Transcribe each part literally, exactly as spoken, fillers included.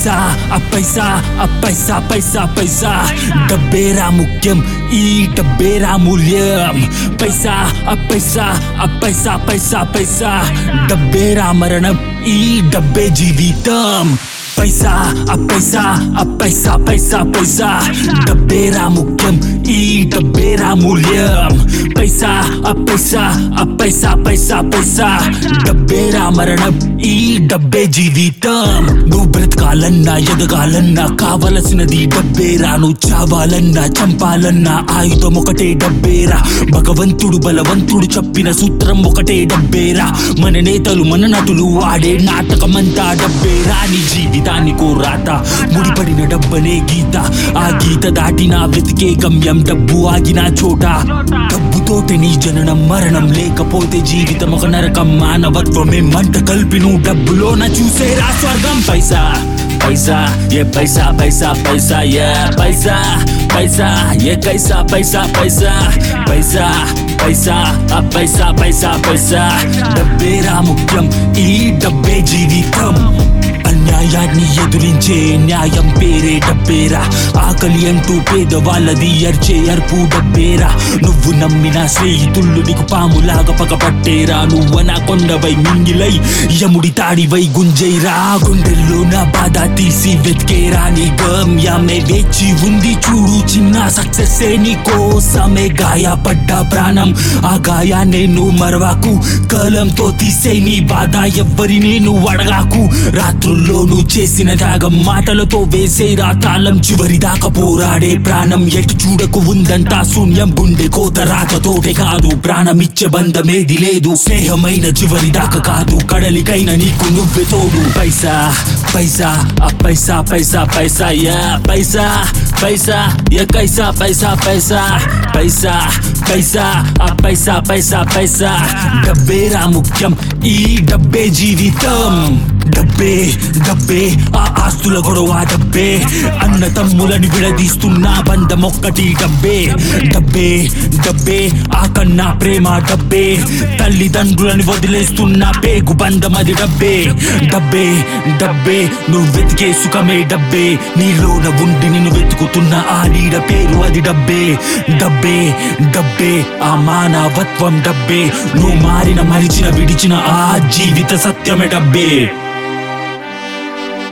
పైసా ఆ పైసా ఆ పైసా పైసా పైసా డబ్బేరా ముఖ్యం, ఈ డబ్బేరా మూల్యం. పైసా ఆ పైసా ఆ పైసా పైసా పైసా డబ్బేరా మరణం, ఈ డబ్బే జీవితం. పైసా ఆ పైసా ఆ పైసా పైసా పైసా డబ్బేరా ముఖ్యం, ఈ డబ్బేరా మూల్యం. పైసా ఆ పైసా ఆ పైసా పైసా పైసా డబ్బేరా మరణం, ఈ డబ్బే జీవితం. నువ్వు బ్రతకాలన్నా ఎదగాలన్నా కావలసినది డబ్బేరా. నువ్వు చావాలన్నా చంపాలన్నా ఆయుధం ఒకటే డబ్బేరా. భగవంతుడు బలవంతుడు చెప్పిన సూత్రం ఒకటే డబ్బేరా. మన నేతలు మన నటులు ఆడే నాటకమంతా డబ్బేరా. నీ జీవితానికో రాత ముడిపడిన డబ్బనే గీత. ఆ గీత దాటిన వెతికే గమ్యం డబ్బు ఆగిన చోట. డబ్బుతోటే నీ జననం మరణం, లేకపోతే జీవితం ఒక నరకం. మానవత్వమే మంట కలిపి నువ్వు డబ్బులోన చూసేరా స్వర్గం. పైసా పైసా ఏ పైసా పైసా పైసా ఏ పైసా పైసా ఏ కైసా పైసా పైసా పైసా పైసా ఆ పైసా పైసా పైసా డబ్బేరా ముఖ్యం, ఈ డబ్బే జీవితం. అన్యాయాన్ని ఎదురించే న్యాయం పేరే డబ్బేరా. ఆకలి అంటూ పేదవాళ్ళది అర్చే అర్పు డబ్బేరా. నువ్వు నమ్మిన స్నేహితుళ్ళు నీకు పాములాగా పగపట్టేరా. నువ్వు నా కొండవై మింగిలై యముడి తాడివై గుంజైరా. గుండెల్లో నా బాధ తీసి వెతికేరా. నీ గమ్యమే వేచి ఉంది చూడు, చిన్న సక్సెస్ నీ కోసమే గాయపడ్డ ప్రాణం. ఆ గాయాన్ని నువ్వు మరవాకు, కలంతో తీసే నీ బాధ ఎవ్వరిని నువ్వు అడగాకు. రాత్రుల్లో నువ్వు చేసిన త్యాగం మాటలతో వేసేరా తాళం. చివరి దాకా పోరాడే ప్రాణం ఎటు చూడకు ఉందంట శూన్యం. గుండె కోత రాతతోటే కాదు, ప్రాణమిచ్చే బంధమేది లేదు. స్నేహమైన చివరి దాకా కాదు, కడలికైన నీకు నువ్వే తోడు. పైసా పైసా ఆ పైసా పైసా పైసా యా పైసా పైసా ఏ కైసా పైసా పైసా పైసా పైసా ఆ పైసా పైసా పైసా డబ్బేరా ముఖ్యం, ఈ డబ్బే జీవితం. డబ్బే డబ్బే ఆ ఆస్తుల గొడవ డబ్బే. అన్న తమ్ములని విడదీస్తున్న బంధం ఒక్కటి డబ్బే. డబ్బే డబ్బే ఆ కన్నా ప్రేమ డబ్బే. తల్లిదండ్రులని వదిలేస్తున్న పేగు బంధం అది డబ్బే. డబ్బే డబ్బే నువ్వు వెతికే సుఖమే డబ్బే. నీలోన ఉండి నిన్ను వెతుకుతున్న ఆ నీడ పేరు అది డబ్బే. డబ్బే డబ్బే ఆ మానవత్వం డబ్బే. నువ్వు మారిన మరిచిన విడిచిన ఆ జీవిత సత్యమే డబ్బే.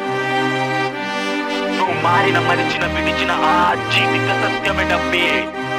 మారిన మరిచిన విడిచిన ఆ జీవిత సత్యమే డబ్బే.